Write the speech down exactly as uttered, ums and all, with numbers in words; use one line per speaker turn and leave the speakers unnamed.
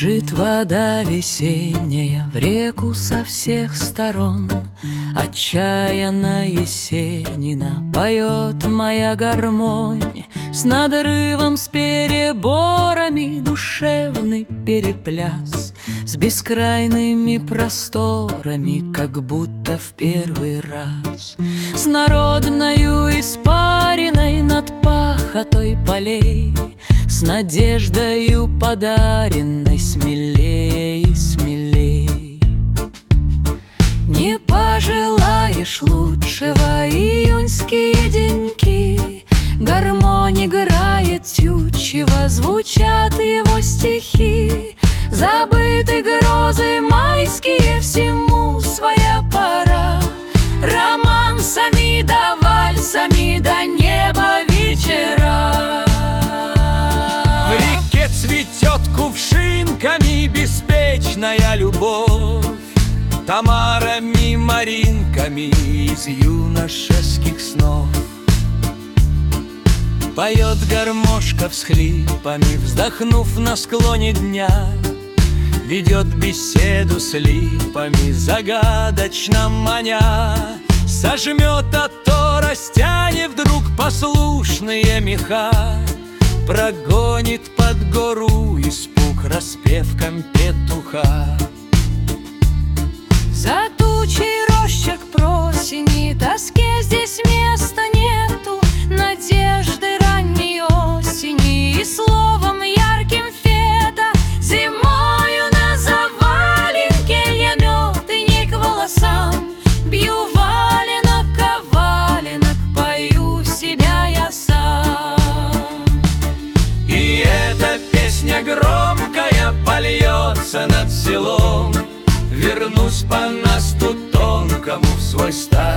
Бежит вода весенняя в реку со всех сторон. Отчаянно Есенина поет моя гармонь. С надрывом, с переборами душевный перепляс, с бескрайными просторами, как будто в первый раз. С народною испариной над пахотой полей, с надеждою подаренной смелей и смелей. Не пожелаешь лучшего июньские деньки, гармонь играет тютчево, звучат его стихи. Забыты грозы майские, всему своя пора. Романсами да вальсами до неба вечера.
В реке цветет кувшинками беспечная любовь, Тамарами, Маринками из юношеских снов. Поет гармошка всхлипами, вздохнув на склоне дня, ведет беседу с липами, загадочно маня. Сожмет, а то растянет вдруг послушные меха, прогонит под гору испуг распевком петуха.
За тучей рощек просени, тоске здесь места нету, надежды ранней осени и словом ярким фета. Зимою на заваленке я мед и не к волосам, бью валенок, а валенок, пою себя я сам.
И эта песня громкая польется над селом. Вернусь по насту тонкому в свой старый